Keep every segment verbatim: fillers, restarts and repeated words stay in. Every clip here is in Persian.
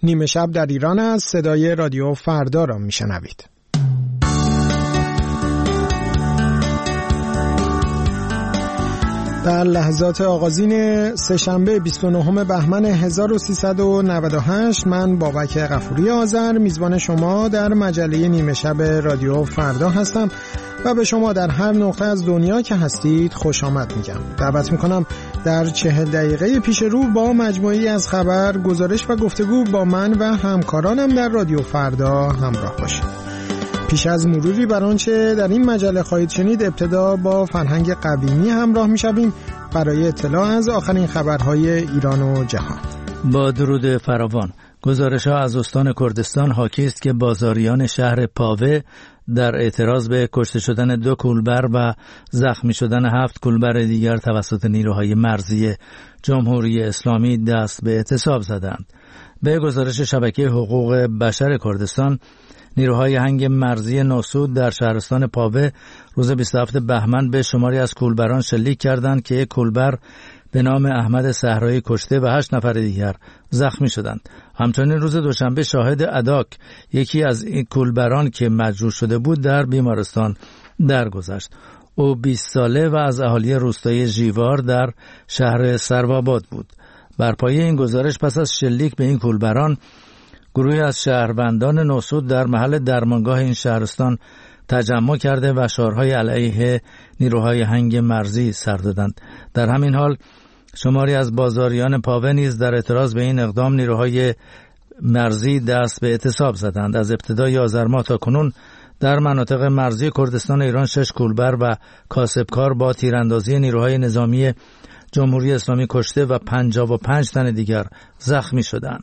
نیمه شب در ایران از صدای رادیو فردا را میشنوید. در لحظات آغازین سه‌شنبه بیست و نهم بهمن هزار و سیصد و نود و هشت من بابک غفوری آذر میزبان شما در مجله نیمه شب رادیو فردا هستم و به شما در هر نقطه از دنیا که هستید خوش آمد میگم. دعوت میکنم در چهل دقیقه پیش رو با مجموعی از خبر، گزارش و گفتگو با من و همکارانم در رادیو فردا همراه باشید. پیش از مروری بر آنچه در این مجله خواهید شنید، ابتدا با فرهنگ قویمی همراه میشویم برای اطلاع از آخرین خبرهای ایران و جهان. با درود فراوان، گزارش‌ها از استان کردستان حاکی است که بازاریان شهر پاوه در اعتراض به کشته شدن دو کولبر و زخمی شدن هفت کولبر دیگر توسط نیروهای مرزی جمهوری اسلامی دست به اعتصاب زدند. به گزارش شبکه حقوق بشر کردستان، نیروهای هنگ مرزی نوسود در شهرستان پاوه روز بیست و هفتم بهمن به شماری از کولبران شلیک کردند که یک کولبر به نام احمد صحرایی کشته و هشت نفر دیگر زخمی شدند. همچنین روز دوشنبه شاهد اداک، یکی از این کولبران که مجروح شده بود، در بیمارستان درگذشت. او بیست ساله و از اهالی روستای ژیوار در شهر سروآباد بود. بر پایه این گزارش پس از شلیک به این کولبران، گروهی از شهروندان نوسود در محل درمانگاه این شهرستان تجمع کرده و شعارهای علیه نیروهای هنگ مرزی سر دادند. در همین حال شماری از بازاریان پاوه نیز در اعتراض به این اقدام نیروهای مرزی دست به اعتصاب زدند. از ابتدای آذر ماه تا کنون در مناطق مرزی کردستان ایران شش کولبر و کاسبکار با تیراندازی نیروهای نظامی جمهوری اسلامی کشته و پنجاه و پنج تن دیگر زخمی شدند.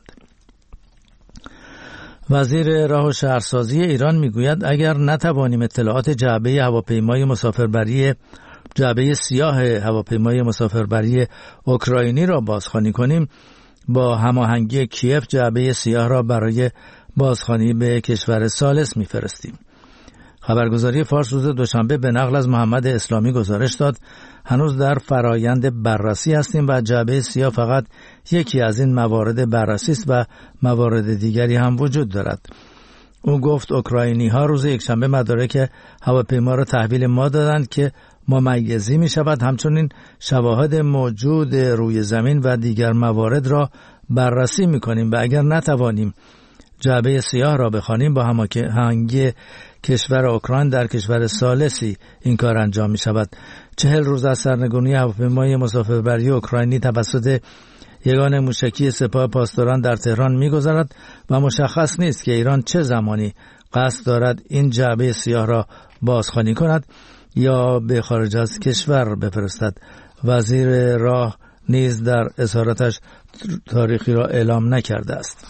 وزیر راه و شهرسازی ایران میگوید اگر نتوانیم اطلاعات جعبه هواپیمای مسافربری جعبه سیاه هواپیمای مسافربری اوکراینی را بازخوانی کنیم، با هماهنگی کیف جعبه سیاه را برای بازخوانی به کشور ثالث میفرستیم. خبرگزاری فارس روز دوشنبه به نقل از محمد اسلامی گزارش داد هنوز در فرایند بررسی هستیم و جعبه سیاه فقط یکی از این موارد بررسی است و موارد دیگری هم وجود دارد. او گفت اوکراینی ها روز یکشنبه مدارک هواپیما را تحویل ما دادند که ممیزی می شود. همچنین شواهد موجود روی زمین و دیگر موارد را بررسی می کنیم و اگر نتوانیم جعبه سیاه را بخوانیم، با هماهنگی کشور اوکراین در کشور ثالثی این کار انجام می شود. چهل روز از سرنگونی هواپیمای مسافربری اوکراینی توسط یگان موشکی سپاه پاسداران در تهران می گذرد و مشخص نیست که ایران چه زمانی قصد دارد این جعبه سیاه را بازخوانی کند یا به خارج از کشور بفرستد. وزیر راه نیز در اظهاراتش تاریخی را اعلام نکرده است.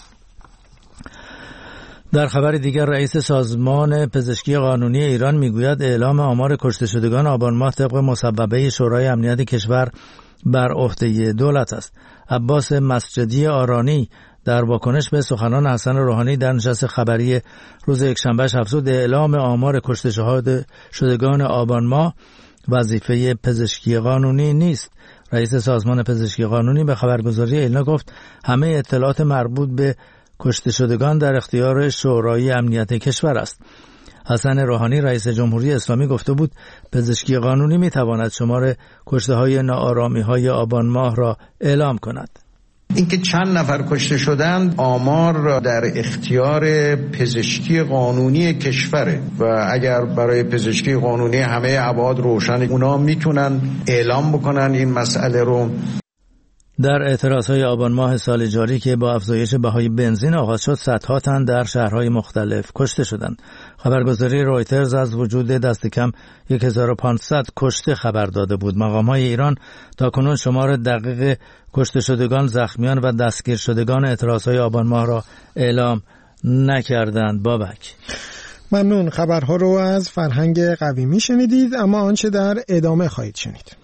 در خبر دیگر، رئیس سازمان پزشکی قانونی ایران میگوید اعلام آمار کشته شدگان آبان ماه طبق مصوبه شورای امنیت کشور بر عهده دولت است. عباس مسجدی آرانی در واکنش به سخنان حسن روحانی در نشست خبری روز یکشنبه افزود اعلام آمار کشته شدگان آبان ماه وظیفه پزشکی قانونی نیست. رئیس سازمان پزشکی قانونی به خبرگزاری ایلنا گفت همه اطلاعات مربوط به کشته شدگان در اختیار شورای امنیت کشور است. حسن روحانی رئیس جمهوری اسلامی گفته بود پزشکی قانونی می تواند شمار کشته های ناآرامی های آبان ماه را اعلام کند. اینکه چند نفر کشته شدند آمار در اختیار پزشکی قانونی کشوره و اگر برای پزشکی قانونی همه ابعاد روشن، اونا میتونن اعلام بکنن این مسئله رو. در اعتراضهای آبان ماه سال جاری که با افزایش بهای بنزین آغاز شد، صدها تن در شهرهای مختلف کشته شدند. خبرگزاری رویترز از وجود دست کم هزار و پانصد کشته خبر داده بود. مقام‌های ایران تاکنون شمار دقیق کشته شدگان، زخمیان و دستگیر شدگان اعتراضهای آبان ماه را اعلام نکردند. بابک ممنون. خبرها رو از فرهنگ قویمی شنیدید، اما آنچه در ادامه خواهید شنید.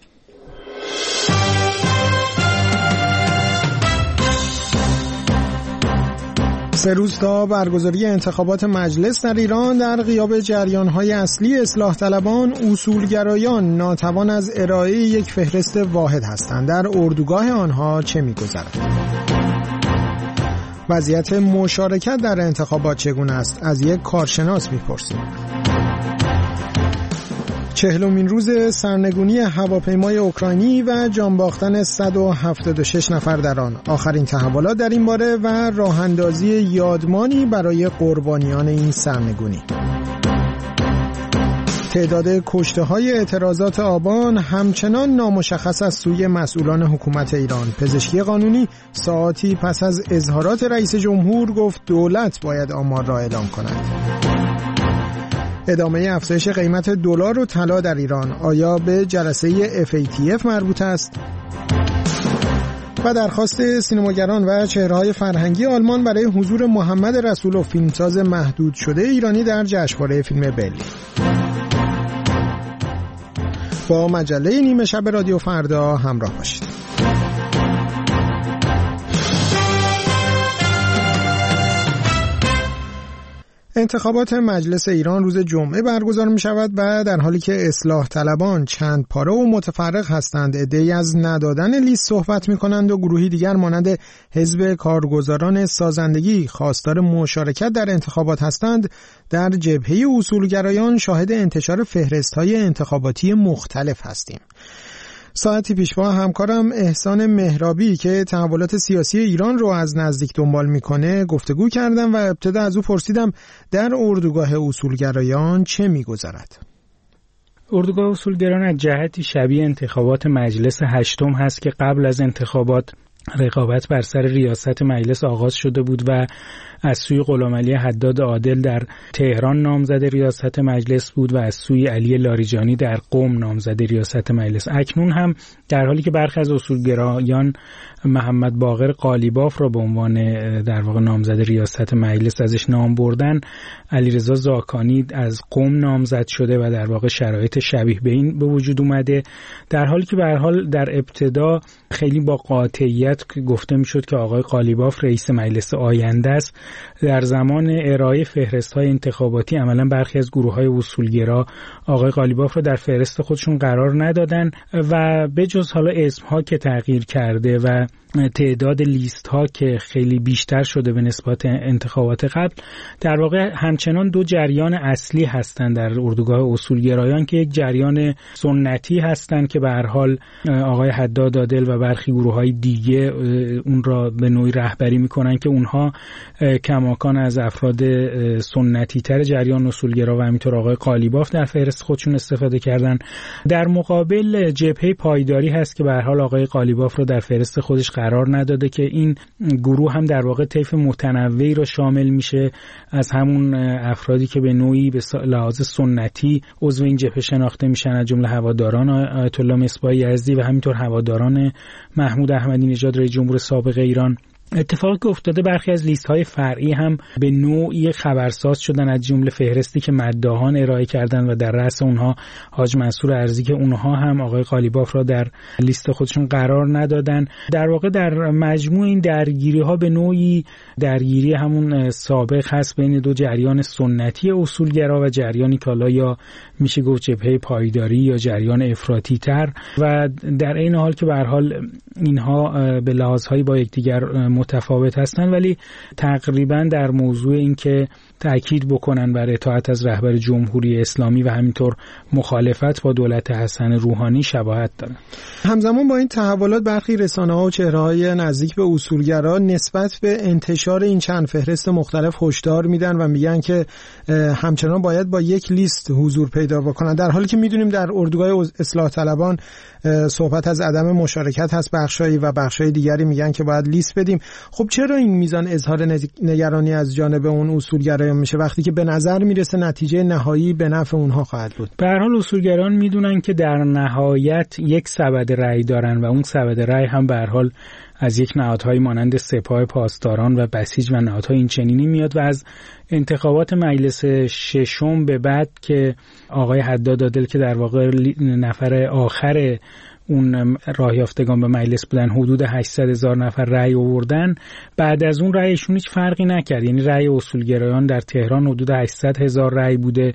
سه روز تا برگزاری انتخابات مجلس در ایران در غیاب جریان‌های اصلی اصلاح طلبان، اصولگرایان ناتوان از ارائه یک فهرست واحد هستند. در اردوگاه آنها چه می‌گذرد؟ وضعیت مشارکت در انتخابات چگونه است؟ از یک کارشناس می‌پرسیم. چهلمین روز سرنگونی هواپیمای اوکراینی و جان باختن صد و هفتاد و شش نفر در آن. آخرین تحولات در این باره و راه‌اندازی یادمانی برای قربانیان این سرنگونی. تعداد کشته‌های اعتراضات آبان همچنان نامشخص از سوی مسئولان حکومت ایران. پزشکی قانونی ساعاتی پس از اظهارات رئیس جمهور گفت دولت باید آمار را اعلام کند. ادامه افزایش قیمت دلار و طلا در ایران آیا به جلسه اف ای تی اف مربوط است؟ و درخواست سینماگران و چهره‌های فرهنگی آلمان برای حضور محمد رسولوف فیلمساز محدود شده ایرانی در جشنواره فیلم برلین. با مجله نیمه شب رادیو فردا همراه باشید. انتخابات مجلس ایران روز جمعه برگزار می شود و در حالی که اصلاح طلبان چند پاره و متفرق هستند، عده‌ای از ندادن لیست صحبت می کنند و گروهی دیگر مانند حزب کارگزاران سازندگی خواستار مشارکت در انتخابات هستند، در جبهه اصولگرایان شاهد انتشار فهرست‌های انتخاباتی مختلف هستیم. ساعتی پیش با همکارم احسان مهرابی که تحولات سیاسی ایران رو از نزدیک دنبال میکنه گفتگو کردم و ابتدا از او پرسیدم در اردوگاه اصولگرایان چه میگذرد. اردوگاه اصولگرایان از جهتی شبیه انتخابات مجلس هشتم هست که قبل از انتخابات رقابت بر سر ریاست مجلس آغاز شده بود و از سوی غلامعلی حداد عادل در تهران نامزد ریاست مجلس بود و از سوی علی لاریجانی در قم نامزد ریاست مجلس. اکنون هم در حالی که برخی از اصولگرایان محمد باقر قالیباف را به عنوان در واقع نامزد ریاست مجلس ازش نام بردن، علیرضا زاکانی از قم نامزد شده و در واقع شرایط شبیه به این به وجود اومده، در حالی که به هر حال در ابتدا خیلی با قاطعیت گفته میشد که آقای قالیباف رئیس مجلس آینده است. در زمان ارائه فهرست‌های انتخاباتی عملاً برخی از گروه‌های اصولگرا آقای قالیباف را در فهرست خودشون قرار ندادن و به جز حالا اسم‌ها که تغییر کرده و تعداد لیست ها که خیلی بیشتر شده به نسبت انتخابات قبل، در واقع همچنان دو جریان اصلی هستند در اردوگاه اصولگرایان که یک جریان سنتی هستند که به هر حال آقای حداد عادل و برخی گروه های دیگه اون را به نوعی رهبری میکنن که اونها کماکان از افراد سنتی تر جریان اصولگرا و همینطور آقای قالیباف در فهرست خودشون استفاده کردن. در مقابل جبهه پایداری هست که به هر حال آقای قالیباف رو در فهرست خودش قرار نداده که این گروه هم در واقع طیف متنوعی رو شامل میشه از همون افرادی که به نوعی به لحاظ سنتی عضو این جبهه شناخته میشن، از جمله هواداران آیت الله مصباح یزدی و همینطور هواداران محمود احمدی نژاد رئیس جمهور سابق ایران. اتفاقی که افتاده برخی از لیست‌های فرعی هم به نوعی خبرساز شدن، از جمله فهرستی که مداحان ارائه کردن و در رأس اونها حاج منصور ارزی که اونها هم آقای قالیباف را در لیست خودشون قرار ندادن. در واقع در مجموع این درگیری‌ها به نوعی درگیری همون سابق هست بین دو جریان سنتی اصولگرا و جریانی که حالا یا میشه گفت جبهه پایداری یا جریان افراطی تر، و در این حال که به هر حال اینها به لحاظهای با یکدیگر متفاوت هستن ولی تقریبا در موضوع این که تأکید بکنن بر اطاعت از رهبر جمهوری اسلامی و همینطور مخالفت با دولت حسن روحانی شباهت دارن. همزمان با این تحولات برخی رسانه‌ها و چهره‌های نزدیک به اصولگرا نسبت به انتشار این چند فهرست مختلف هشدار میدن و میگن که همچنان باید با یک لیست حضور پیدا بکنن، در حالی که میدونیم در اردوگاه اصلاح طلبان صحبت از عدم مشارکت هست بخشایی و بخشای دیگری میگن که باید لیست بدیم. خب چرا این میزان اظهار نگرانی از جانب اون اصولگرایان میشه وقتی که به نظر میرسه نتیجه نهایی به نفع اونها خواهد بود؟ به هر حال اصولگرایان میدونن که در نهایت یک سبد رأی دارن و اون سبد رأی هم به هر حال از یک نهادهای مانند سپاه پاسداران و بسیج و نهادهای این چنینی میاد و از انتخابات مجلس ششم به بعد که آقای حداد عادل که در واقع نفر آخر اون راه یافتگان به مجلس بودن حدود هشتصد هزار نفر رأی آوردن، بعد از اون رأیشون هیچ فرقی نکرد، یعنی رأی اصولگرایان در تهران حدود هشتصد هزار رأی بوده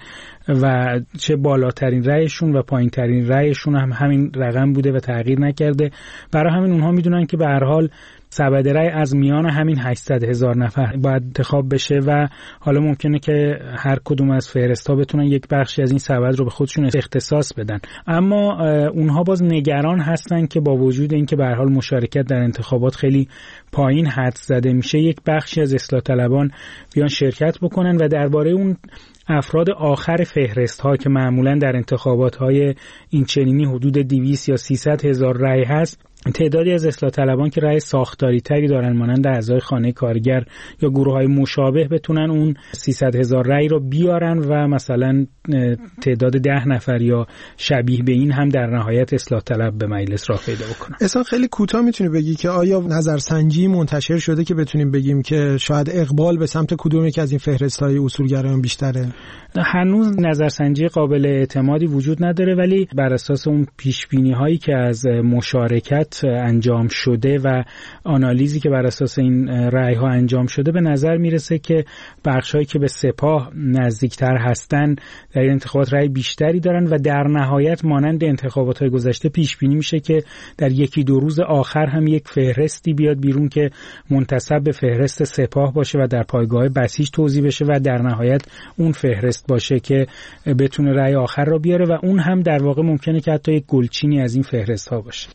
و چه بالاترین رأیشون و پایینترین رأیشون هم همین رقم بوده و تغییر نکرده. برای همین اونها میدونن که به هر حال سبد رأی از میان همین هشتصد هزار نفر باید انتخاب بشه و حالا ممکنه که هر کدوم از فهرست‌ها بتونن یک بخشی از این سبد رو به خودشون اختصاص بدن، اما اونها باز نگران هستن که با وجود اینکه به هر حال مشارکت در انتخابات خیلی پایین حدس زده میشه، یک بخشی از اصلاح طلبان بیان شرکت بکنن و درباره اون افراد آخر فهرست ها که معمولا در انتخابات های این چنینی حدود دویست یا سیصد هزار رأی هست، تعدادی از اصلاح طلبان که رأی ساختاری تری دارن مانند اعضای خانه کارگر یا گروه های مشابه بتونن اون سیصد هزار رأی رو بیارن و مثلا تعداد ده نفر یا شبیه به این هم در نهایت اصلاح طلب به مجلس راه پیدا بکنن. اصلا خیلی کوتاه میتونی بگی که آیا نظرسنجی منتشر شده که بتونیم بگیم که شاید اقبال به سمت کدوم یک از این فهرست‌های اصولگرایان بیشتره؟ هنوز نظرسنجی قابل اعتمادی وجود نداره، ولی بر اساس اون پیشبینی هایی که از مشارکت انجام شده و آنالیزی که بر اساس این رأی ها انجام شده به نظر میرسه که بخشایی که به سپاه نزدیکتر هستن در این انتخابات رأی بیشتری دارن و در نهایت مانند انتخابات های گذشته پیش بینی میشه که در یکی دو روز آخر هم یک فهرستی بیاد بیرون که منتسب به فهرست سپاه باشه و در پایگاه بسیج توزیع بشه و در نهایت اون فهرست باشه که بتونه رأی آخر رو بیاره و اون هم در واقع ممکنه که حتی یک گلچینی از این فهرست ها باشه.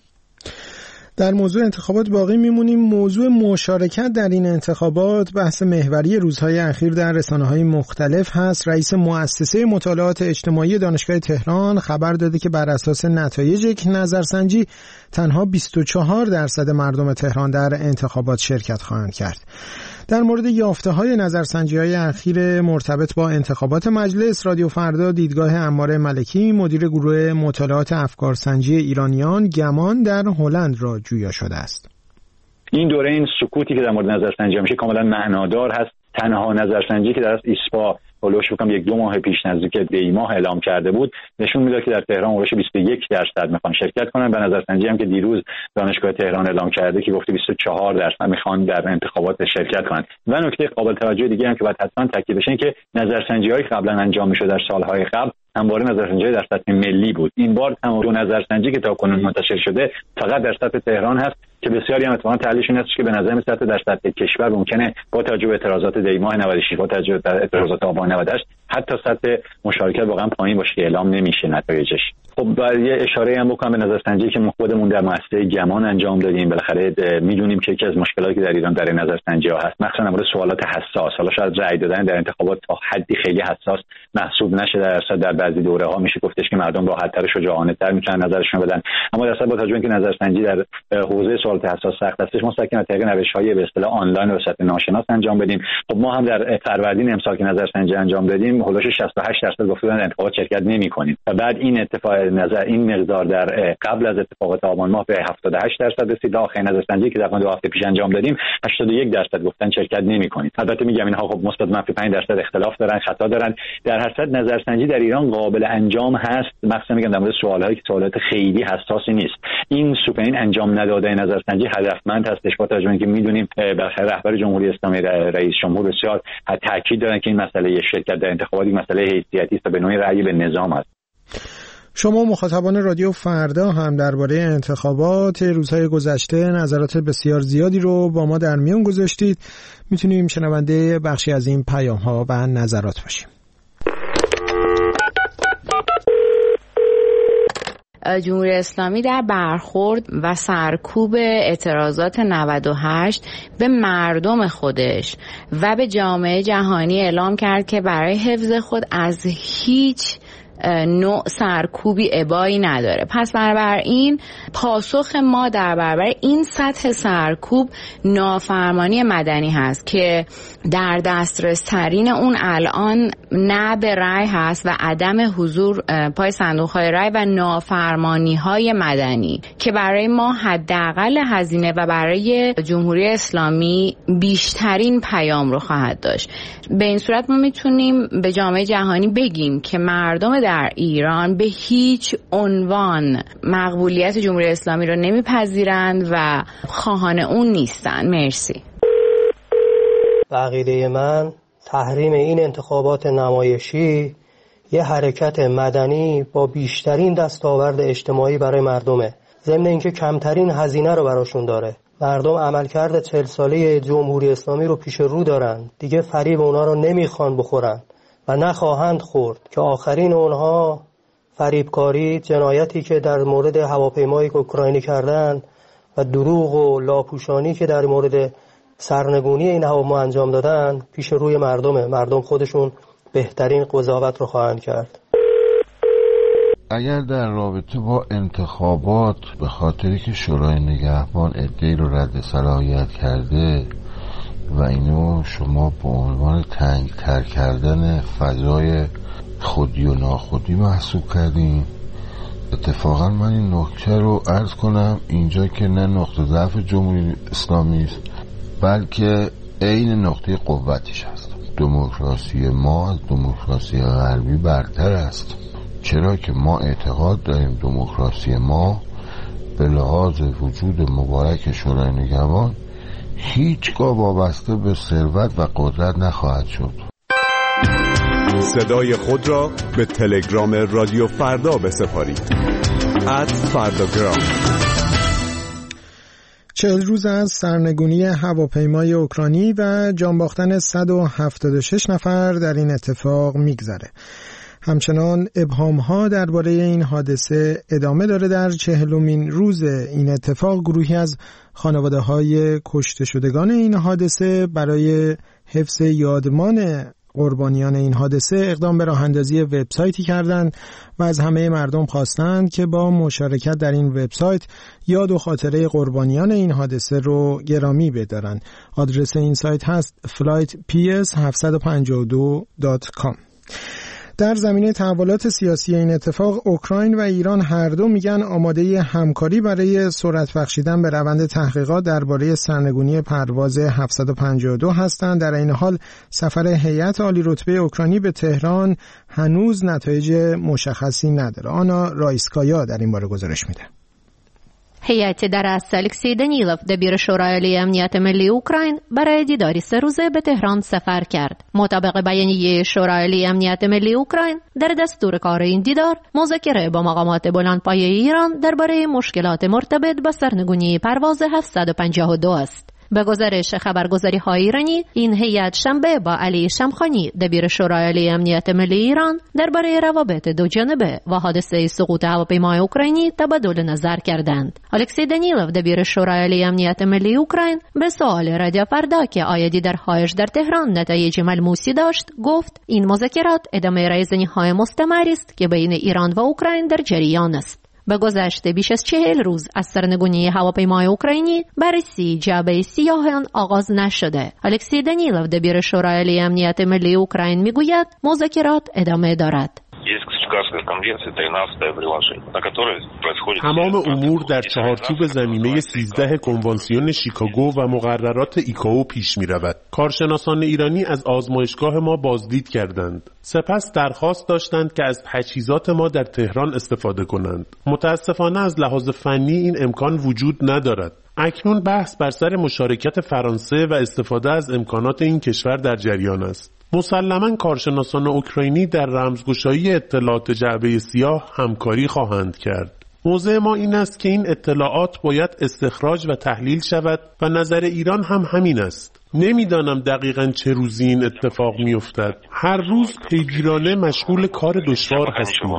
در موضوع انتخابات باقی میمونیم. موضوع مشارکت در این انتخابات بحث محوری روزهای اخیر در رسانه‌های مختلف هست. رئیس مؤسسه مطالعات اجتماعی دانشگاه تهران خبر داده که بر اساس نتایج یک نظرسنجی تنها بیست و چهار درصد مردم تهران در انتخابات شرکت خواهند کرد. در مورد یافته‌های نظرسنجی‌های اخیر مرتبط با انتخابات مجلس، رادیو فردا دیدگاه عمار ملکی، مدیر گروه مطالعات افکارسنجی ایرانیان گمان در هلند را جویا شده است. این دوره این سکوتی که در مورد نظرسنجی میشه کاملا معنادار هست. تنها نظرسنجی که در ایسپا هولوش بکنم یک دو ماه پیش نزدیک دی ماه اعلام کرده بود نشون میداد که در تهران هولوش بیست و یک درصد میخوان شرکت کنن. به نظرسنجی هم که دیروز دانشگاه تهران اعلام کرده که گفته بیست و چهار درصد میخوان در انتخابات شرکت کنن. و نکته قابل توجه دیگه هم که باید حتما تاکید بشه این که نظرسنجی‌های قبلا انجام میشد در سالهای قبل همواره نظرسنجی در سطح ملی بود. این بار تمام دو نظرسنجی که تاکنون منتشر شده فقط در سطح تهران هست که بسیاری هم اتفاقا تحلیلشون هست که به نظر میاد در سطح کشور ممکنه با توجه به اعتراضات دی ماه نود و شش با توجه به اعتراضات آبان نود و هشت حتی سطح مشارکت واقعا پایین باشه که اعلام نمیشه نتایجش. خب باید یه اشاره هم بکنم به نظرسنجی که خودمون در مؤسسه گمان انجام دادیم. بالاخره میدونیم که یکی از مشکلاتی که در ایران در نظرسنجی‌ها هست مخصوصا در مورد سوالات حساس، حالا شاید رأی دادن در انتخابات تا حدی خیلی حساس محسوب نشه، در اصل در بعضی دوره‌ها میشه گفتش که مردم راحت‌تر و شجاعانه‌تر میتونن نظرشون بدن، اما در اصل با توجه به اینکه نظرسنجی در حوزه سوالات حساس سخت است مستقیما از طریق روش‌های به اصطلاح آنلاین و سطح ناشناس انجام بدیم. خب ما هم در فروردین امسال که نظرسنجی انجام دادیم هولوش شصت و هشت درصد گفتن در انتخابات شرکت نمی‌کنیم و بعد این اتفاق نظر این مقدار در قبل از اتفاقات آبان ماه به هفتاد و هشت درصد رسید. آخرین نظرسنجی که در دو هفته پیش انجام دادیم هشتاد و یک درصد گفتن شرکت نمی‌کنید. البته میگم اینها خب مثبت منفی پنج درصد اختلاف دارن، خطا دارن. در هر صورت نظرسنجی در ایران قابل انجام هست، مخصوصا میگم در مورد سوالایی که سوالات خیلی حساسی نیست. این سوپرین انجام نداده نظرسنجی هدفمند هستش با توجه به اینکه میدونیم بالاخره رهبر جمهوری اسلامی رئیس جمهور بسیار تاکید دارن که این مسئله شرکت در انتخابات مسئله حیثیتی است و به نوعی رأی به نظام است. شما مخاطبان رادیو فردا هم درباره انتخابات روزهای گذشته نظرات بسیار زیادی رو با ما در میون گذاشتید. میتونیم شنونده بخشی از این پیام‌ها و نظرات باشیم. جمهوری اسلامی در برخورد و سرکوب اعتراضات نود و هشت به مردم خودش و به جامعه جهانی اعلام کرد که برای حفظ خود از هیچ نوع سرکوبی ابایی نداره. پس بنابراین پاسخ ما در برابر این سطح سرکوب نافرمانی مدنی هست که در دسترس ترین اون الان نه به رأی هست و عدم حضور پای صندوق های رأی و نافرمانی های مدنی که برای ما حداقل هزینه و برای جمهوری اسلامی بیشترین پیام رو خواهد داشت. به این صورت ما میتونیم به جامعه جهانی بگیم که مردم در ایران به هیچ عنوان مقبولیت جمهوری اسلامی رو نمیپذیرند و خواهان اون نیستن. مرسی. به عقیده من تحریم این انتخابات نمایشی یه حرکت مدنی با بیشترین دستاورد اجتماعی برای مردمه، ضمن اینکه کمترین هزینه رو براشون داره مردم عملکرد چهل ساله جمهوری اسلامی رو پیش رو دارن، دیگه فریب اونا رو نمیخوان بخورن و نخواهند خورد که آخرین اونها فریبکاری، جنایتی که در مورد هواپیمایی که اوکراینی کردن و دروغ و لاپوشانی که در مورد سرنگونی این هواپیما انجام دادن پیش روی مردمه. مردم خودشون بهترین قضاوت رو خواهند کرد. اگر در رابطه با انتخابات به خاطری که شورای نگهبان عده‌ای رو رد صلاحیت کرده و اینو شما به عنوان تنگ‌تر کردن فضای خودی و ناخودی محسوب کردین، اتفاقا من این نکته رو عرض کنم اینجا که نه نقطه ضعف جمهوری اسلامی است بلکه عین نقطه قوتش است. دموکراسی ما از دموکراسی غربی برتر است، چرا که ما اعتقاد داریم دموکراسی ما به لحاظ وجود مبارک شورای نگهبان هیچگاه وابسته به ثروت و قدرت نخواهد شد. صدای خود را به تلگرام رادیو فردا بسپارید. ات فرداگرام. چهل روز از سرنگونی هواپیمای اوکراینی و جان باختن صد و هفتاد و شش نفر در این اتفاق میگذره. همچنان ابهام‌ها درباره این حادثه ادامه داره. در چهلمین روز این اتفاق گروهی از خانواده‌های کشته شدگان این حادثه برای حفظ یادمان قربانیان این حادثه اقدام به راه‌اندازی وبسایتی کردند و از همه مردم خواستند که با مشارکت در این وبسایت یاد و خاطره قربانیان این حادثه رو گرامی بدارند. آدرس این سایت هست فلایت پی اس هفت پنج دو دات کام. در زمینه تحولات سیاسی این اتفاق، اوکراین و ایران هر دو میگن آماده همکاری برای سرعت بخشیدن به روند تحقیقات درباره سرنگونی پرواز هفتصد و پنجاه و دو هستند. در این حال سفر هیئت عالی رتبه اوکراینی به تهران هنوز نتایج مشخصی نداره. آنا رایسکایا در این باره گزارش میده. هیئت در رأس الکسی دانیلوف دبیر شورای عالی امنیت ملی اوکراین برای دیداری سه روزه به تهران سفر کرد. مطابق بیانیه شورای عالی امنیت ملی اوکراین، در دستور کار این دیدار مذاکره با مقامات بلندپایه ایران درباره مشکلات مرتبط با سرنگونی پرواز هفتصد و پنجاه و دو است. به گزارش خبرگزاری‌های ایرانی، این هیئت شنبه با علی شمخانی دبیر شورای عالی امنیت ملی ایران درباره روابط دو جانبه و حادثه سقوط هواپیمای اوکراینی تبادل نظر کردند. الکسی دانیلوف دبیر شورای عالی امنیت ملی اوکراین به سوال رادیو فردا که آیا دیدارهایش در تهران نتایج ملموسی داشت، گفت این مذاکرات ادامه رایزنی‌های مستمری است که بین ایران و اوکراین در جریان است. به گذشته بیش از چهل روز از سرنگونی هواپیمای اوکراینی بررسی جعبه سیاه آغاز نشده. الکسی دانیلوف دبیر شورای عالی امنیت ملی اوکراین میگوید مذاکرات ادامه دارد. تمام امور در چهارچوب زمینه سیزده کنوانسیون شیکاگو و مقررات ایکائو پیش می رود. کارشناسان ایرانی از آزمایشگاه ما بازدید کردند. سپس درخواست داشتند که از تجهیزات ما در تهران استفاده کنند. متاسفانه از لحاظ فنی این امکان وجود ندارد. اکنون بحث بر سر مشارکت فرانسه و استفاده از امکانات این کشور در جریان است. مسلماً کارشناسان اوکراینی در رمزگشایی اطلاعات جعبه سیاه همکاری خواهند کرد. موضع ما این است که این اطلاعات باید استخراج و تحلیل شود و نظر ایران هم همین است. نمیدانم دقیقاً چه روزی این اتفاق میافتد. هر روز پیگیرانه مشغول کار دشوار هستیم.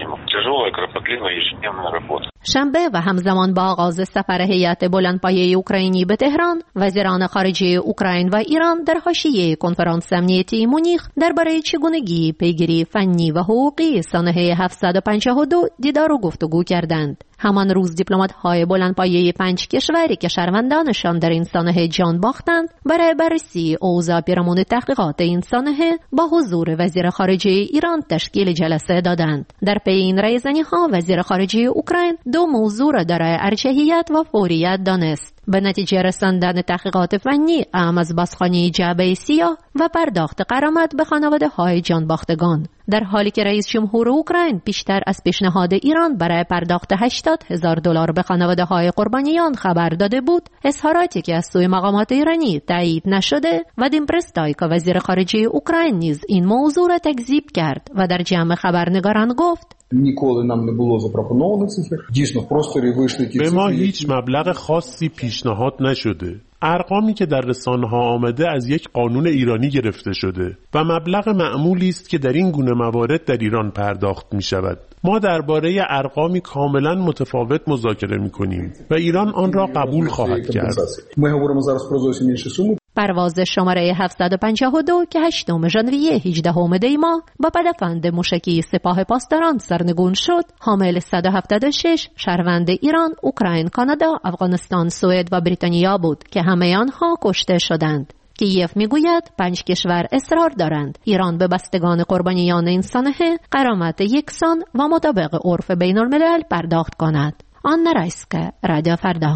شنبه و همزمان با آغاز سفر هیئت بلندپایه اوکراینی به تهران، وزیران خارجه اوکراین و ایران در حاشیه کنفرانس امنیتی مونیخ درباره چگونگی پیگیری فنی و حقوقی سانحه هفتصد و پنجاه و دو دیدار و گفتگو کردند. همان روز دیپلمات‌های بلندپایه پنج کشوری که شهروندانشان در این سانحه جان باختند برای بررسی اوضاع پیرامون تحقیقات این سانحه با حضور وزیر خارجه ایران تشکیل جلسه دادند. در پی این رایزنی‌ها وزیر خارجه اوکراین دو موضوع را دارای ارجحیت و فوریت دانست: به نتیجه رساندن تحقیقات فنی اهم از بازخوانی جعبه سیاه و پرداخت غرامت به خانواده‌های جانباختگان، در حالی که رئیس جمهور اوکراین پیشتر از پیشنهاد ایران برای پرداخت هشتاد هزار دلار به خانواده‌های قربانیان خبر داده بود. اظهاراتی که از سوی مقامات ایرانی تایید نشده و دیم پرستایکا وزیر خارجه اوکراین نیز این موضوع را تکذیب کرد و در جمع خبرنگاران گفت Ніколи нам не було запропоновано цифр. Дійсно, в просторі вийшли ті به цифри. ما هیچ مبلغ خاصی پیشنهاد نشده. ارقامی که در رسانه‌ها آمده از یک قانون ایرانی گرفته شده و مبلغ معمولی است که در این گونه موارد در ایران پرداخت می‌شود. ما درباره ارقامی کاملا متفاوت مذاکره می‌کنیم و ایران آن را قبول خواهد کرد. Ми говоримо зараз про зовсім інші суми. پرواز شماره هفتصد و پنجاه و دو که هشتم ژانویه هجدهم دی ماه با پدافند موشکی سپاه پاسداران سرنگون شد، حامل صد و هفتاد و شش شهروند ایران، اوکراین، کانادا، افغانستان، سوئد و بریتانیا بود که همه آنها کشته شدند. کیف میگوید پنج کشور اصرار دارند ایران به بستگان قربانیان این سانحه غرامت یکسان و مطابق عرف بین الملل پرداخت کند. آن رئیس که رادیو فردا.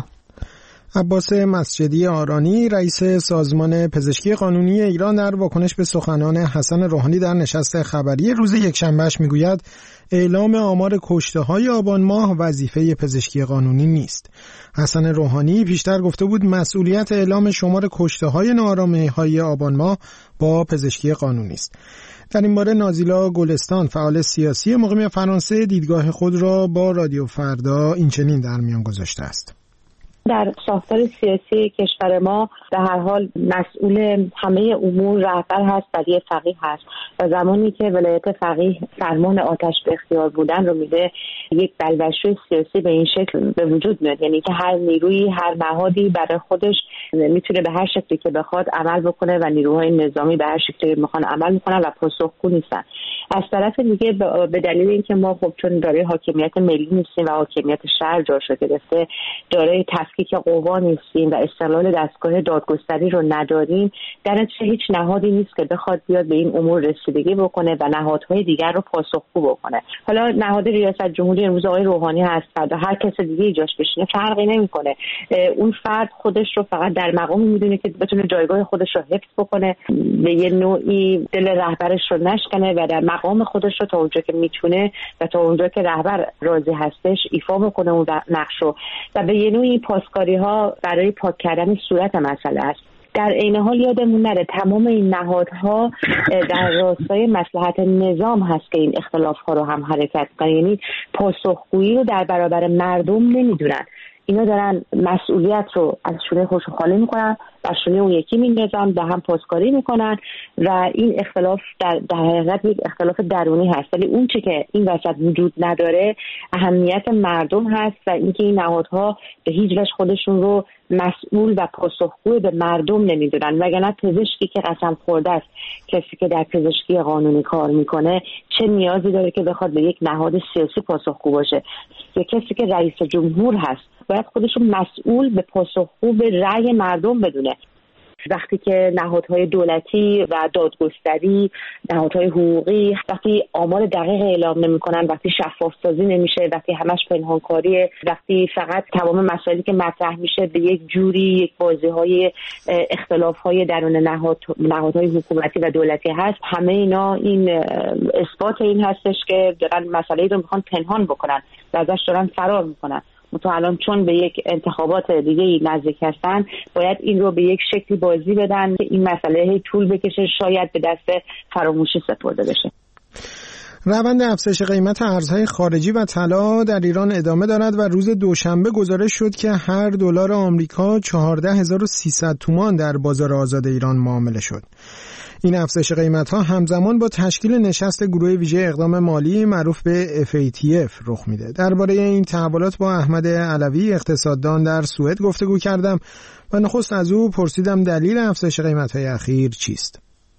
عباس مسجدی آرانی رئیس سازمان پزشکی قانونی ایران در واکنش به سخنان حسن روحانی در نشست خبری روز یکشنبهش میگوید اعلام آمار کشته‌های آبان ماه وظیفه پزشکی قانونی نیست. حسن روحانی پیشتر گفته بود مسئولیت اعلام شمار کشته‌های ناآرامی‌های آبان ماه با پزشکی قانونی است. در این باره نازیلا گلستان فعال سیاسی مقیم فرانسه دیدگاه خود را با رادیو فردا اینچنین در میان گذاشته است. در ساختار سیاسی کشور ما به هر حال مسئول همه امور رهبر هست و یه فقیه هست و زمانی که ولایت فقیه فرمان آتش به اختیار بودن رو میده یک بلبشوی سیاسی به این شکل به وجود میاد، یعنی که هر نیرویی هر نهادی برای خودش میتونه به هر شکلی که بخواد عمل بکنه و نیروهای نظامی به هر شکلی که میخوان عمل میکنن و پاسخگو نیستن. از طرف دیگه به دلیل اینکه ما خب چون دارای حاکمیت ملی نیستیم و حاکمیت شهر جاشو گرفته، دارای تفکیک قوا نیستیم و استقلال دستگاه دادگستری رو نداریم، در نتیجه هیچ نهادی نیست که بخواد بیاد به این امور رسیدگی بکنه و نهادهای دیگر رو پاسخگو بکنه. حالا نهاد ریاست جمهوری امروز آقای روحانی هست و هر کس دیگه جاش بشینه فرقی نمیکنه. اون فرد خودش رو فقط در مقامی میدونه که بتونه جایگاه خودش رو حفظ بکنه، به یه نوعی دل رهبرش رو نشکنه و در مقام خودش رو تا اونجا که میتونه و تا اونجا که رهبر راضی هستش ایفا بکنه اون نقش رو و به یه نوعی پاسکاری ها برای پاک کردن صورت مسئله است. در عین حال یادمون نره تمام این نهادها در راستای مصلحت نظام هست که این اختلاف ها رو هم حرکت کنن، یعنی پاسخگویی رو در برابر مردم نمیدونن. اینا دارن مسئولیت رو از شونه خودشون خالی میکنن و شونه اون یکی میندازن، به هم پاسکاری میکنن و این اختلاف در در حقیقت یک اختلاف درونی هست. ولی اون چی که این وسط وجود نداره اهمیت مردم هست و اینکه این نهادها به هیچ وجه خودشون رو مسئول و پاسخگو به مردم نمیدونن. وگرنه پزشکی که قسم خورده است، کسی که در پزشکی قانونی کار میکنه، چه نیازی داره که بخواد به یک نهاد سیاسی پاسخگو باشه؟ یا کسی که رئیس جمهور هست باید خودشو مسئول به پاسخگو به رأی مردم بدونه. وقتی که نهادهای دولتی و دادگستری، نهادهای حقوقی وقتی آمار دقیق اعلام نمی‌کنن، وقتی شفاف سازی نمیشه، وقتی همش پنهانکاریه، وقتی فقط تمام مسائلی که مطرح میشه به یک جوری یک بازی‌های اختلاف‌های درون نهاد نهادهای حکومتی و دولتی هست، همه اینا این اثبات این هستش که دارن مسئله رو میخوان پنهان بکنن و ازش دارن فرار میکنن. تو الان چون به یک انتخابات دیگه نزدیک هستن باید این رو به یک شکلی بازی بدن که این مسئله طول بکشه، شاید به دست فراموشی سپرده بشه. روند افزایش قیمت ارزهای خارجی و طلا در ایران ادامه دارد و روز دوشنبه گزارش شد که هر دلار آمریکا چهارده هزار و سیصد تومان در بازار آزاد ایران معامله شد. این افزایش قیمت‌ها همزمان با تشکیل نشست گروه ویژه اقدام مالی معروف به اف ای تی اف رخ میده. درباره این تحولات با احمد علوی اقتصاددان در سوئد گفتگو کردم و نخست از او پرسیدم دلیل افزایش قیمت‌های اخیر چیست.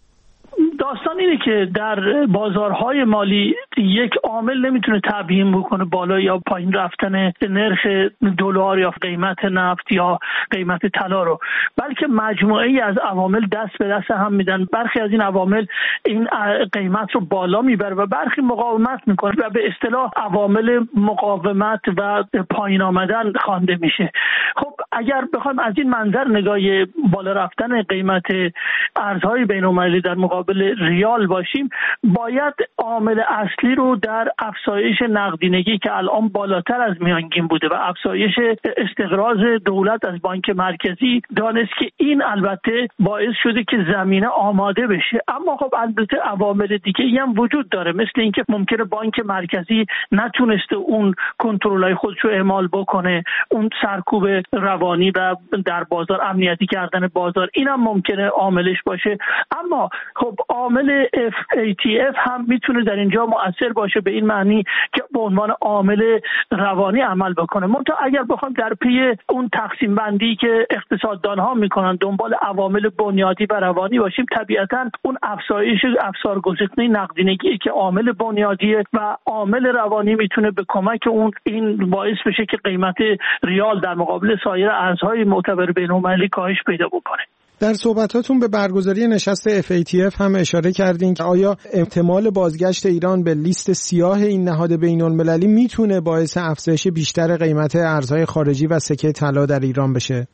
داستان اینه که در بازارهای مالی یک عامل نمیتونه تبیین بکنه بالا یا پایین رفتن نرخ دلار یا قیمت نفت یا قیمت طلا رو، بلکه مجموعه‌ای از عوامل دست به دست هم میدن. برخی از این عوامل این قیمت رو بالا میبره و برخی مقاومت میکنه و به اصطلاح عوامل مقاومت و پایین آمدن خوانده میشه. خب اگر بخوایم از این منظر نگاه بالا رفتن قیمت ارزهای بین‌المللی در مقابل ریال باشیم، باید عامل اصلی اصلی رو در افزایش نقدینگی که الان بالاتر از میانگین بوده و افزایش استقراض دولت از بانک مرکزی دانست که این البته باعث شده که زمینه آماده بشه. اما خب البته عوامل دیگه هم وجود داره، مثل اینکه ممکنه بانک مرکزی نتونسته اون کنترل‌های خودش رو اعمال بکنه، اون سرکوب روانی و در بازار امنیتی کردن بازار، اینم ممکنه عاملش باشه. اما خب عامل اف ای تی اف هم میتونه در اینجا مؤثر باشه به این معنی که به عنوان عامل روانی عمل بکنه. منتها اگر بخوام در پی اون تقسیم بندی که اقتصاددان ها میکنن دنبال عوامل بنیادی و روانی باشیم، طبیعتا اون افزایش افزار گسیخته نقدینگی که عامل بنیادیه و عامل روانی میتونه به کمک اون این باعث بشه که قیمت ریال در مقابل سایر ارزهای معتبر بین‌المللی کاهش پیدا بکنه. در صحبتاتون به برگزاری نشست اف ای تی اف هم اشاره کردین که آیا احتمال بازگشت ایران به لیست سیاه این نهاد بین‌المللی میتونه باعث افزایش بیشتر قیمت ارزهای خارجی و سکه طلا در ایران بشه؟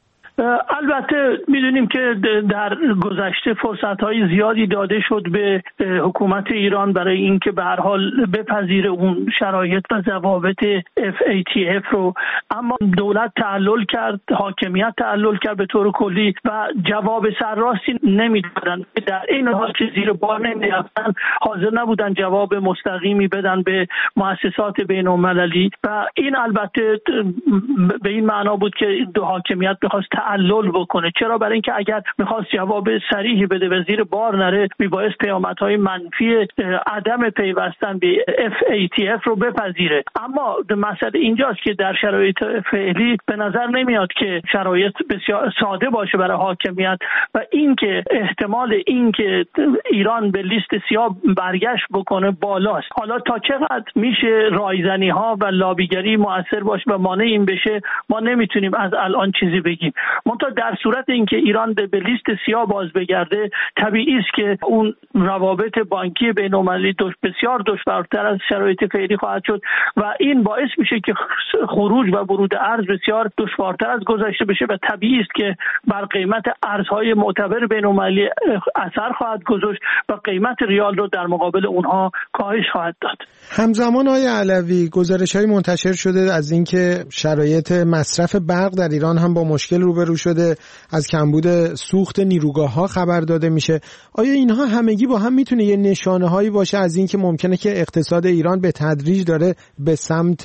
البته میدونیم که در گذشته فرصت‌های زیادی داده شد به حکومت ایران برای اینکه به هر حال بپذیره اون شرایط و ضوابط اف ای تی اف رو، اما دولت تعلل کرد، حاکمیت تعلل کرد به طور کلی و جواب سرراستی نمیدادن. در این حال که زیر بار نمیرفتن، حاضر نبودن جواب مستقیمی بدن به مؤسسات بین‌المللی و این البته به این معنا بود که دو حاکمیت بخواست تعلل بکنه. چرا؟ برای اینکه اگر میخواست جواب صریحی بده و زیر بار نره، میبایست پیامدهای منفی عدم پیوستن به اف ای تی اف رو بپذیره. اما مسئله اینجاست که در شرایط فعلی به نظر نمیاد که شرایط بسیار ساده باشه برای حاکمیت و اینکه احتمال اینکه ایران به لیست سیاه برگشت بکنه بالاست. حالا تا چقدر میشه رایزنی ها و لابیگری مؤثر باشه و مانع این بشه، ما نمیتونیم از الان چیزی بگیم. منتها در صورت اینکه ایران به لیست سیاه باز بگرده، طبیعی است که اون روابط بانکی بین‌المللی بسیار دشوارتر از شرایط فعلی خواهد شد و این باعث میشه که خروج و ورود ارز بسیار دشوارتر از گذشته بشه و طبیعی است که بر قیمت ارزهای معتبر بین‌المللی اثر خواهد گذاشت و قیمت ریال رو در مقابل اونها کاهش خواهد داد. همزمان آقای علوی، گزارش‌های منتشر شده از اینکه شرایط مصرف برق در ایران هم با مشکل روبرو شده، از کمبود سوخت نیروگاه‌ها خبر داده میشه. آیا اینها همگی با هم میتونه یه نشانه‌هایی باشه از اینکه ممکنه که اقتصاد ایران به تدریج داره به سمت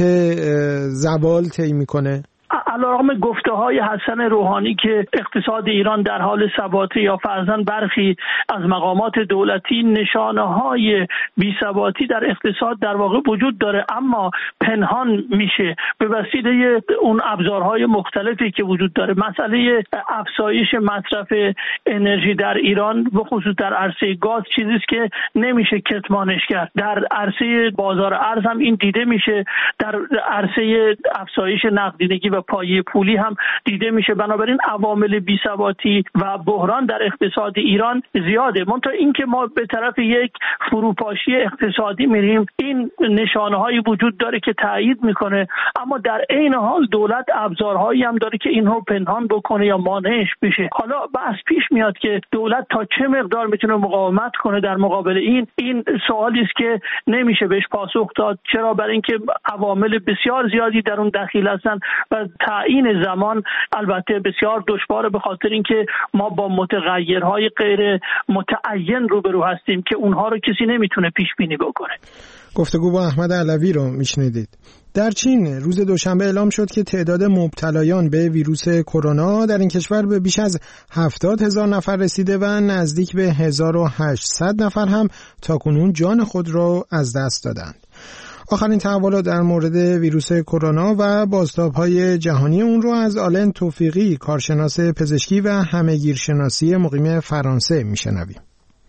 زوال طی میکنه؟ علیرغم گفته‌های حسن روحانی که اقتصاد ایران در حال ثباته یا فرضاً برخی از مقامات دولتی نشانه‌های بی‌ثباتی در اقتصاد در واقع وجود داره، اما پنهان میشه به وسیله اون ابزارهای مختلفی که وجود داره. مسئله افزایش مصرف انرژی در ایران به خصوص در عرصه گاز چیزی است که نمیشه کتمانش کرد. در عرصه بازار ارز هم این دیده میشه، در عرصه افزایش نقدینگی و پایه پولی هم دیده میشه. بنابراین عوامل بی‌ثباتی و بحران در اقتصاد ایران زیاده. منتها اینکه ما به طرف یک فروپاشی اقتصادی میریم، این نشانه‌هایی وجود داره که تایید میکنه، اما در عین حال دولت ابزارهایی هم داره که اینو پنهان بکنه یا مانعش بشه. حالا بحث پیش میاد که دولت تا چه مقدار میتونه مقاومت کنه در مقابل این. این سوالی است که نمیشه بهش پاسخ داد. چرا؟ برای اینکه عوامل بسیار زیادی در اون دخیل هستن و تعیین زمان البته بسیار دشواره، به خاطر اینکه ما با متغیرهای غیر متعین روبرو هستیم که اونها رو کسی نمیتونه پیش بینی بکنه. گفتگو با احمد علوی رو میشنیدید. در چین روز دوشنبه اعلام شد که تعداد مبتلایان به ویروس کرونا در این کشور به بیش از هفتاد هزار نفر رسیده و نزدیک به هزار و هشتصد نفر هم تاکنون جان خود را از دست دادند. آخرین تحولات در مورد ویروس کرونا و بازتاب‌های جهانی اون رو از آلن توفیقی، کارشناس پزشکی و همه‌گیرشناسی مقیم فرانسه میشنویم.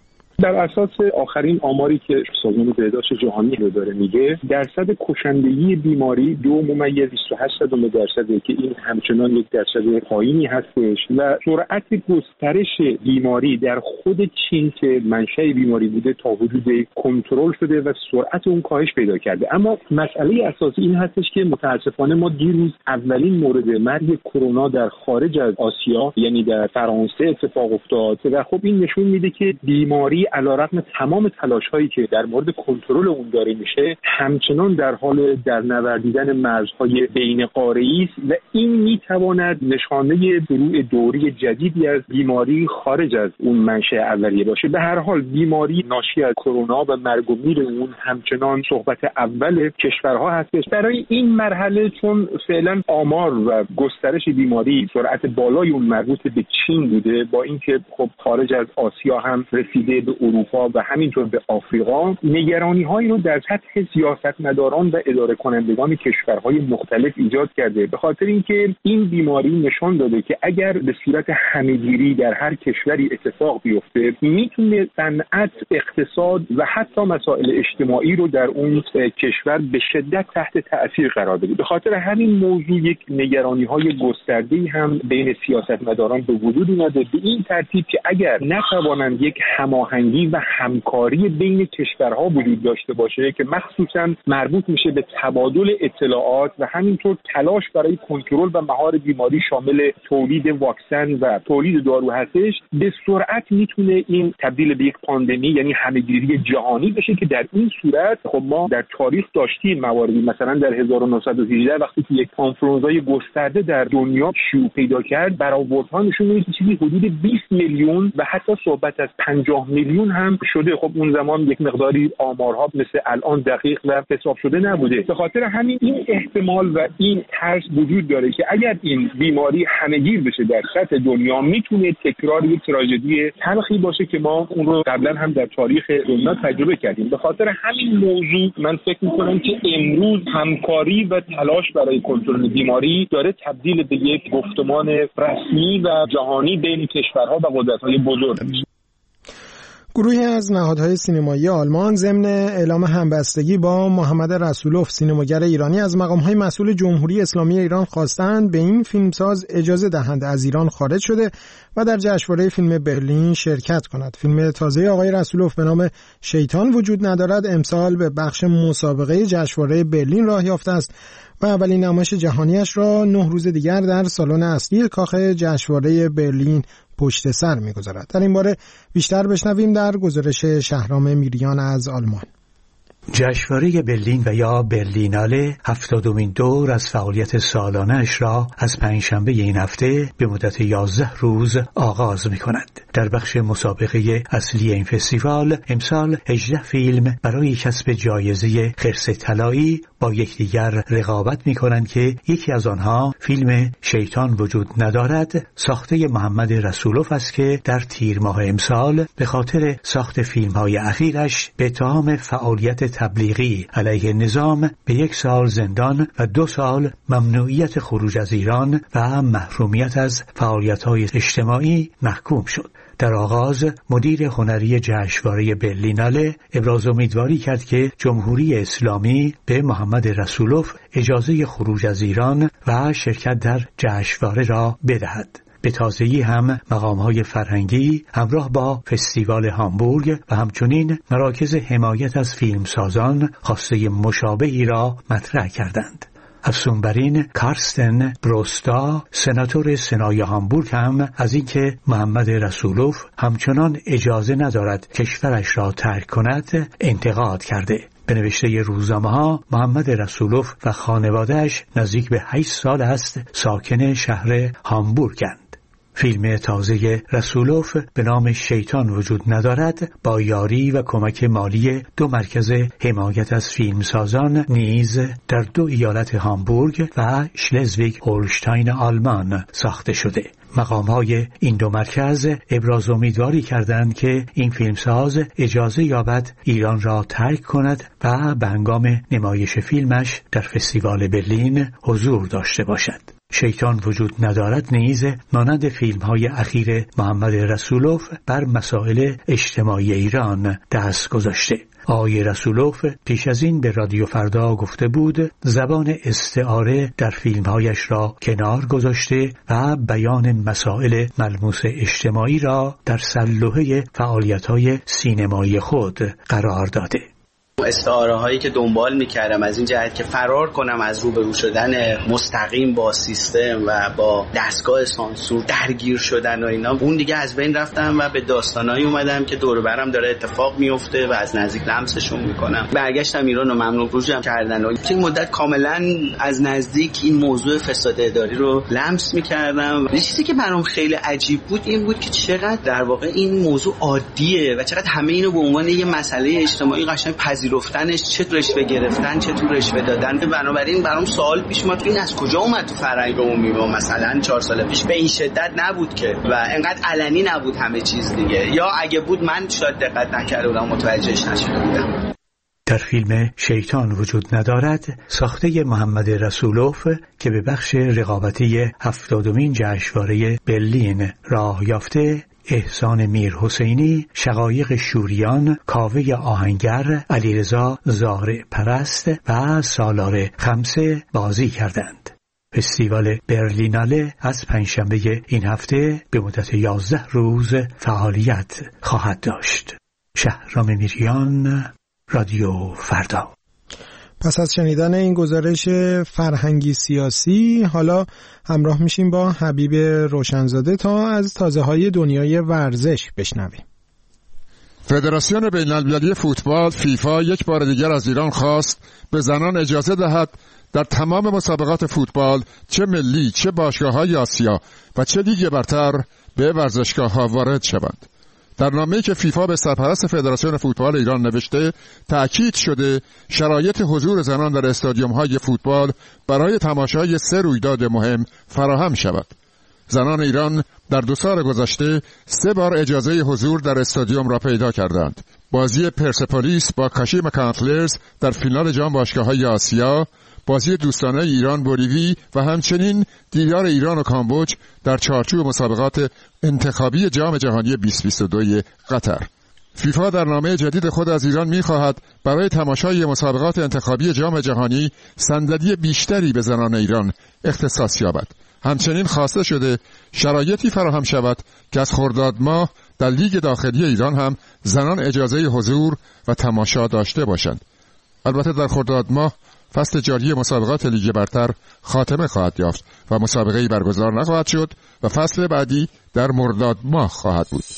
در اساس آخرین آماری که سازمان بهداشت جهانی رو داره میگه، درصد کشندگی بیماری دو ممیز بیست و هشت درصده که این همچنان یک درصد پایینی هستش و سرعت گسترش بیماری در خود چین که منشأ بیماری بوده تا حدود کنترل شده و سرعت اون کاهش پیدا کرده. اما مسئله اساسی این هستش که متاسفانه ما دیروز اولین مورد مرگ کرونا در خارج از آسیا، یعنی در فرانسه اتفاق افتاد و خب این نشون میده که بیماری علیرغم تمام تلاش‌هایی که در مورد کنترل اون داره میشه، همچنان در حال در نوردیدن مرزهای بین قاره‌ای است و این میتواند نشانه شروع دوری جدیدی از بیماری خارج از اون منشأ اولیه باشه. به هر حال بیماری ناشی از کرونا و مرگ و میر اون همچنان صحبت اول کشورها هستش. برای این مرحله چون فعلا آمار و گسترش بیماری سرعت بالای اون مربوط به چین بوده، با اینکه خب خارج از آسیا هم رسیده به اروپا و همینطور به آفریقا، نگرانی‌هایی رو در سطح سیاستمداران و اداره کنندگان کشورهای مختلف ایجاد کرده، به خاطر اینکه این بیماری نشان داده که اگر به صورت همه‌گیری در هر کشوری اتفاق بیفته، میتونه صنعت، اقتصاد و حتی مسائل اجتماعی رو در اون کشور به شدت تحت تأثیر قرار بده. به خاطر همین موضوع یک نگرانی‌های گسترده‌ای هم بین سیاستمداران به وجود اومده، به این ترتیب که اگر نتوانند یک هماهنگی و همکاری بین کشورها وجود داشته باشه که مخصوصاً مربوط میشه به تبادل اطلاعات و همینطور تلاش برای کنترل و مهار بیماری شامل تولید واکسن و تولید دارو هستش، به سرعت میتونه این تبدیل به یک پاندمی یعنی همه‌گیری جهانی بشه که در این صورت خب ما در تاریخ داشتیم مواردی، مثلا در هزار و نهصد و هجده وقتی که یک آنفلوانزای گسترده در دنیا شیوع پیدا کرد، برآوردها نشون میده که چیزی حدود بیست میلیون و حتی صحبت از پنجاه میلیون هم شده. خب اون زمان یک مقداری آمارها مثل الان دقیق و حساب شده نبوده. به خاطر همین این احتمال و این ترس وجود داره که اگر این بیماری همه‌گیر بشه در سطح دنیا، میتونه تکرار یک تراژدی تلخی باشه که ما اون رو قبلا هم در تاریخ دنیا تجربه کردیم. به خاطر همین موضوع من فکر می‌کنم که امروز همکاری و تلاش برای کنترل بیماری داره تبدیل به یک گفتمان رسمی و جهانی بین کشورها و قدرت‌های بزرگ میشه. گروهی از نهادهای سینمایی آلمان ضمن اعلام همبستگی با محمد رسولوف سینماگر ایرانی از مقام‌های مسئول جمهوری اسلامی ایران خواستند به این فیلمساز اجازه دهند از ایران خارج شده و در جشنواره فیلم برلین شرکت کند. فیلم تازه آقای رسولوف به نام شیطان وجود ندارد امسال به بخش مسابقه جشنواره برلین راه یافته است و اولین نمایش جهانیش را نه روز دیگر در سالن اصلی کاخ جشنواره برلین پشت سر می‌گذارد. در این باره بیشتر بشنویم در گزارش شهرام میریان از آلمان. جشنواره برلین و یا برلیناله هفتادمین دور از فعالیت سالانه‌اش را از پنجشنبه این هفته به مدت یازده روز آغاز می‌کند. در بخش مسابقه اصلی این فستیوال امسال هجده فیلم برای کسب جایزه خرس طلایی با یکدیگر رقابت می‌کنند که یکی از آنها فیلم شیطان وجود ندارد ساخته محمد رسولوف است که در تیر ماه امسال به خاطر ساخت فیلم‌های اخیرش به اتهام فعالیت تبلیغی علیه نظام به یک سال زندان و دو سال ممنوعیت خروج از ایران و محرومیت از فعالیت‌های اجتماعی محکوم شد. در آغاز مدیر هنری جشنواره برلیناله ابراز امیدواری کرد که جمهوری اسلامی به محمد رسولوف اجازه خروج از ایران و شرکت در جشنواره را بدهد. به تازگی هم مقام‌های فرهنگی همراه با فستیوال هامبورگ و همچنین مراکز حمایت از فیلمسازان خواسته مشابهی را مطرح کردند. افزون بر این کارستن بروستا سناتور سنای هامبورگ هم از اینکه محمد رسولوف همچنان اجازه ندارد کشورش را ترک کند انتقاد کرده. به نوشته روزنامه‌ها محمد رسولوف و خانواده‌اش نزدیک به هشت سال است ساکن شهر هامبورگند. فیلم تازه رسولوف به نام شیطان وجود ندارد با یاری و کمک مالی دو مرکز حمایت از فیلمسازان نیز در دو ایالت هامبورگ و شلزویگ هولشتاین آلمان ساخته شده. مقام‌های این دو مرکز ابراز امیدواری کردند که این فیلمساز اجازه یابد ایران را ترک کند و به هنگام نمایش فیلمش در فستیوال برلین حضور داشته باشد. شیطان وجود ندارد نیز مانند فیلم‌های اخیر محمد رسولوف بر مسائل اجتماعی ایران دست گذاشته. آقای رسولوف پیش از این به رادیو فردا گفته بود زبان استعاره در فیلم‌هایش را کنار گذاشته و بیان مسائل ملموس اجتماعی را در سلوحه فعالیت‌های سینمایی خود قرار داده. استعاره هایی که دنبال میکردم از این جهت که فرار کنم از روبرو شدن مستقیم با سیستم و با دستگاه سانسور درگیر شدن و اینا، اون دیگه از بین رفتم و به داستانایی اومدم که دور و برم داره اتفاق میفته و از نزدیک لمسشون میکنم. برگشتم ایران و ممنوع روزم کردن و این مدت کاملا از نزدیک این موضوع فساد اداری رو لمس میکردم. یه چیزی که برام خیلی عجیب بود این بود که چقدر در واقع این موضوع عادیه و چقدر همه اینو به عنوان یه مسئله اجتماعی قشنگ پذیرفتنش، چه رشوه گرفتن چه تو رشوه دادن. بنابراین برام سوال پیش اومد این از کجا اومد تو فرهنگ عمومی ما؟ مثلا چهار سال پیش به این شدت نبود که و انقدر علنی نبود همه چیز دیگه، یا اگه بود من شاید دقت نکرده بودم، متوجهش نشده بودم. در فیلم شیطان وجود ندارد، ساخته محمد رسولوف که به بخش رقابتی هفتادمین جشنواره برلین راه یافته، احسان میر حسینی، شقایق شوریان، کاوه آهنگر، علیرضا زارع پرست و سالار خمسه بازی کردند. فستیوال برلیناله از پنجشنبه این هفته به مدت یازده روز فعالیت خواهد داشت. شهرام میریان، رادیو فردا. پس از شنیدن این گزارش فرهنگی سیاسی، حالا همراه میشیم با حبیب روشنزاده تا از تازه‌های دنیای ورزش بشنویم. فدراسیون بین‌المللی فوتبال فیفا یک بار دیگر از ایران خواست به زنان اجازه دهد در تمام مسابقات فوتبال، چه ملی چه باشگاه‌های آسیا و چه لیگ برتر، به ورزشگاه‌ها وارد شوند. در نامه‌ای که فیفا به سرپرست فدراسیون فوتبال ایران نوشته، تأکید شده شرایط حضور زنان در استادیوم‌های فوتبال برای تماشای سه رویداد مهم فراهم شود. زنان ایران در دو سال گذشته سه بار اجازه حضور در استادیوم را پیدا کردند. بازی پرسپولیس با کاشیما کانتلرز در فینال جام باشگاه‌های آسیا، بازی دوستانه ایران بولیوی و همچنین دیدار ایران و کامبوج در چارچوب مسابقات انتخابی جام جهانی بیست بیست و دو قطر. فیفا در نامه جدید خود از ایران می‌خواهد برای تماشای مسابقات انتخابی جام جهانی صندلی بیشتری به زنان ایران اختصاص یابد. همچنین خواسته شده شرایطی فراهم شود که از خرداد ماه در لیگ داخلی ایران هم زنان اجازه حضور و تماشا داشته باشند. البته در خرداد ماه فصل جاری مسابقات لیگ برتر خاتمه خواهد یافت و مسابقه‌ای برگزار نخواهد شد و فصل بعدی در مرداد ماه خواهد بود.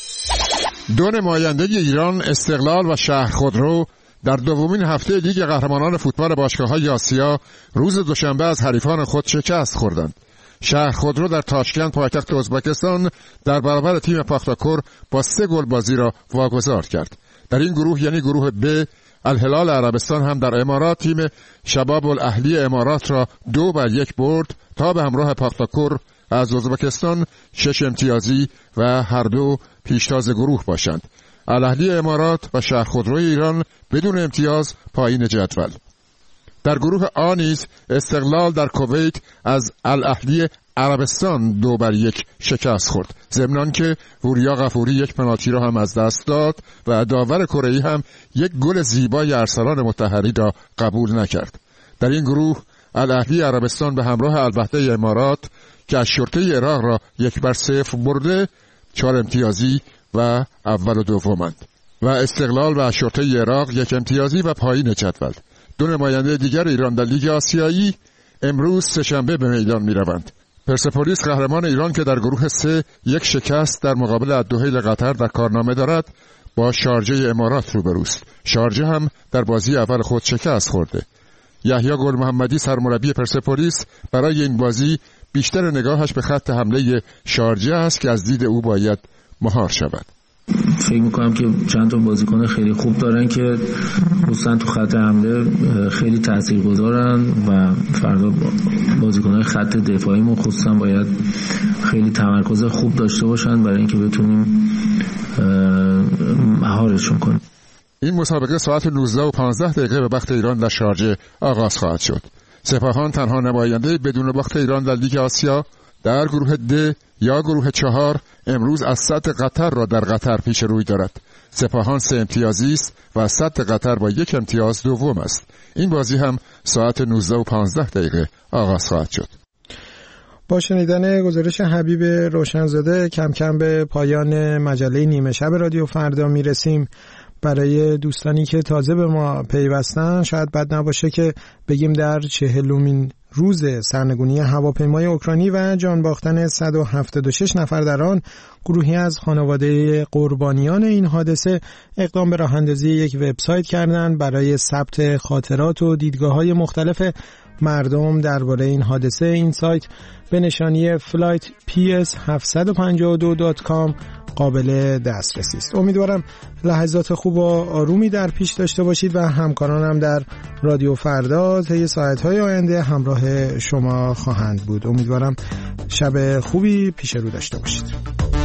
دو نماینده ایران، استقلال و شهر خودرو، در دومین هفته لیگ قهرمانان فوتبال باشگاه‌های آسیا روز دوشنبه از حریفان خود شکست خوردند. شهر خودرو در تاشکند پایتخت ازبکستان در برابر تیم پاختاکور با سه گل بازی را واگذار کرد. در این گروه یعنی گروه ب، الهلال عربستان هم در امارات تیم شباب الاهلی امارات را دو بر یک برد تا به همراه پاختاکور از ازبکستان شش امتیازی و هر دو پیشتاز گروه باشند. الاهلی امارات و شهر خودروی ایران بدون امتیاز پایین جدول. در گروه آ نیز استقلال در کویت از الاهلی عربستان دو بر یک شکست خورد، ضمن که وریا غفوری یک پنالتی را هم از دست داد و داور کره‌ای هم یک گل زیبای ارسلان مطهری را قبول نکرد. در این گروه الاهلی عربستان به همراه الوحده امارات که از شرطه عراق را یک بر صفر برده چهار امتیازی و اول و دومند و استقلال و شرطه عراق یک امتیازی و پایین جدول. دو نماینده دیگر ایران در لیگ آسیایی امروز سه‌شنبه به میدان می‌روند. پرسپولیس قهرمان ایران که در گروه سه یک شکست در مقابل الدحیل قطر در کارنامه دارد، با شارجه امارات روبروست. شارجه هم در بازی اول خود شکست خورده. یحیی گل محمدی سرمربی پرسپولیس برای این بازی بیشتر نگاهش به خط حمله شارجه است که از دید او باید مهار شود. فکر میکنم که چند تا بازیکن خیلی خوب دارن که خصوصا تو خط حمله خیلی تاثیرگذارن و فردا بازیکن‌های خط دفاعیمون خصوصا باید خیلی تمرکز خوب داشته باشن برای اینکه بتونیم مهارشون کنیم. این مسابقه ساعت نوزده و پانزده دقیقه به وقت ایران در شارجه آغاز خواهد شد. سپاهان تنها نماینده بدون وقت ایران در لیگ آسیا در گروه د یا گروه چهار امروز از سد قطر را در قطر پیش روی دارد. سپاهان سه امتیازی است و سد قطر با یک امتیاز دوم است. این بازی هم ساعت نوزده و پانزده دقیقه آغاز خواهد شد. با شنیدن گزارش حبیب روشنزاده کم کم به پایان مجله نیمه شب رادیو فردا میرسیم. برای دوستانی که تازه به ما پیوستن شاید بد نباشه که بگیم در چهلمین روز سرنگونی هواپیمای اوکراینی و جان باختن صد و هفتاد و شش نفر در آن، گروهی از خانواده قربانیان این حادثه اقدام به راه اندازی یک وبسایت کردند برای ثبت خاطرات و دیدگاه‌های مختلف مردم درباره این حادثه. این سایت به نشانی فلایت پی اس هفتصد و پنجاه و دو دات کام قابل دسترسی است. امیدوارم لحظات خوب و آرومی در پیش داشته باشید و همکارانم در رادیو فردا طی ساعت‌های آینده همراه شما خواهند بود. امیدوارم شب خوبی پیش رو داشته باشید.